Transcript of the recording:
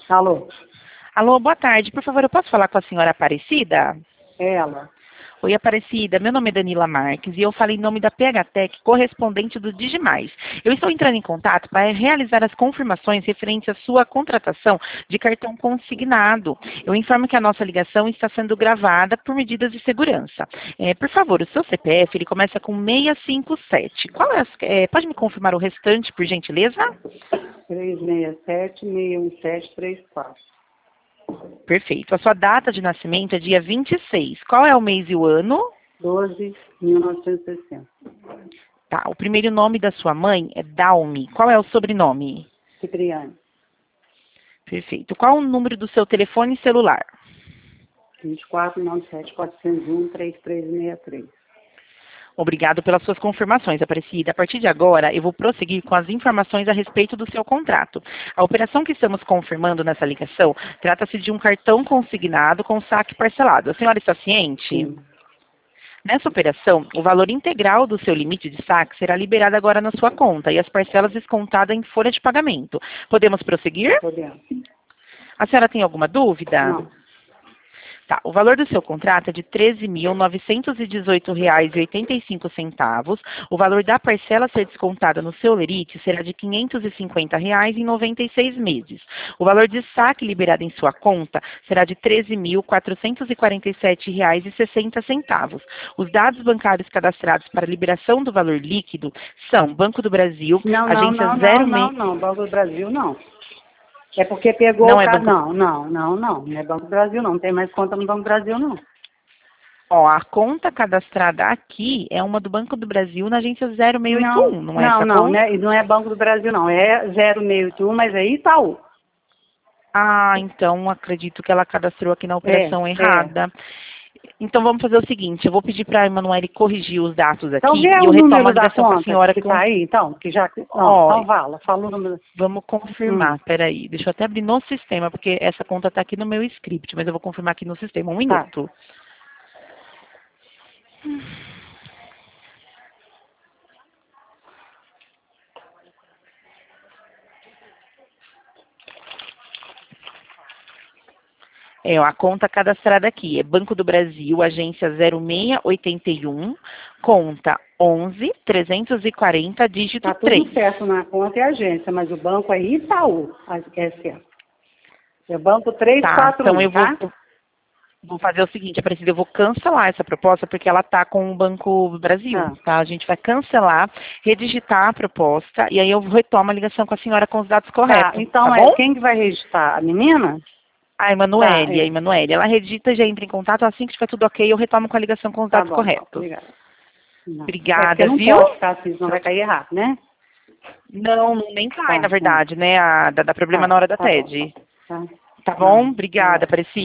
Alô? Alô, boa tarde. Por favor, eu posso falar com a senhora Aparecida? Ela. Oi, Aparecida. Meu nome é Danila Marques e eu falo em nome da PHTEC, correspondente do Digimais. Eu estou entrando em contato para realizar as confirmações referentes à sua contratação de cartão consignado. Eu informo que a nossa ligação está sendo gravada por medidas de segurança. Por favor, o seu CPF, ele começa com 657. Pode me confirmar o restante, por gentileza? 367-617-34. Perfeito. A sua data de nascimento é dia 26. Qual é o mês e o ano? 12.1960. Tá. O primeiro nome da sua mãe é Dalmi. Qual é o sobrenome? Cipriano. Perfeito. Qual o número do seu telefone celular? 2497-401-3363. Obrigado pelas suas confirmações, Aparecida. A partir de agora, eu vou prosseguir com as informações a respeito do seu contrato. A operação que estamos confirmando nessa ligação trata-se de um cartão consignado com saque parcelado. A senhora está ciente? Sim. Nessa operação, o valor integral do seu limite de saque será liberado agora na sua conta e as parcelas descontadas em folha de pagamento. Podemos prosseguir? Podemos. A senhora tem alguma dúvida? Não. Tá, o valor do seu contrato é de R$ 13.918,85. O valor da parcela a ser descontada no seu lerite será de R$ 550 em 96 meses. O valor de saque liberado em sua conta será de R$ 13.447,60. Os dados bancários cadastrados para liberação do valor líquido são Banco do Brasil, agência 06... Não, Banco do Brasil não. É porque pegou Não o é cartão. Banco... Não é Banco do Brasil não. Não tem mais conta no Banco do Brasil não. Ó, a conta cadastrada aqui é uma do Banco do Brasil na agência 0681, não é essa conta? Né? Não é Banco do Brasil não. É 0681, mas é Itaú. Ah, então acredito que ela cadastrou aqui na operação errada. Então vamos fazer o seguinte, eu vou pedir para a Emanuele corrigir os dados aqui Então vê e eu o retomo a número da ligação com a conta senhora. que está aí, então, que já... Não, Ó, então fala o número. vamos confirmar, peraí, deixa eu até abrir no sistema, porque essa conta está aqui no meu script, mas eu vou confirmar aqui no sistema, um Tá. minuto. A conta cadastrada aqui é Banco do Brasil, agência 0681, conta 11.340, dígito Tá 3. tudo certo na conta e agência, mas o banco é Itaú, SA. É o banco 341, Então eu tá? vou fazer o seguinte, Aparecida, eu vou cancelar essa proposta porque ela está com o Banco do Brasil, tá? A gente vai cancelar, redigitar a proposta e aí eu retomo a ligação com a senhora com os dados corretos, Então tá bom? quem que vai registrar? A menina? A Emanuele, Tá, a Emanuele. Ela redita e já entra em contato, assim que tiver tudo ok, eu retomo com a ligação com os Tá dados bom, corretos. obrigada. Não. Obrigada, Não viu? pode ficar assim, senão vai cair errado, né? Não, nem cai, na Tá. verdade, né? Dá problema na hora da TED. Tá. Tá bom? Obrigada, Obrigada. Aparecida.